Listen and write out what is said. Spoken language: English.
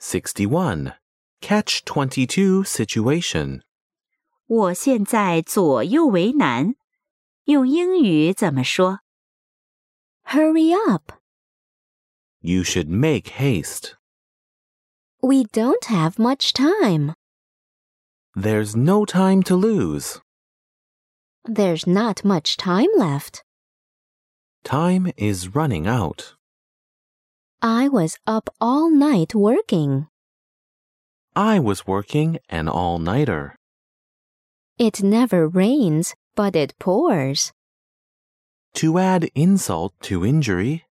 61. Catch-22 situation. 我现在左右为难，用英语怎么说？ Hurry up. You should make haste. We don't have much time. There's no time to lose. There's not much time left. Time is running out. I was up all night working. I was working an all-nighter. It never rains, but it pours. To add insult to injury,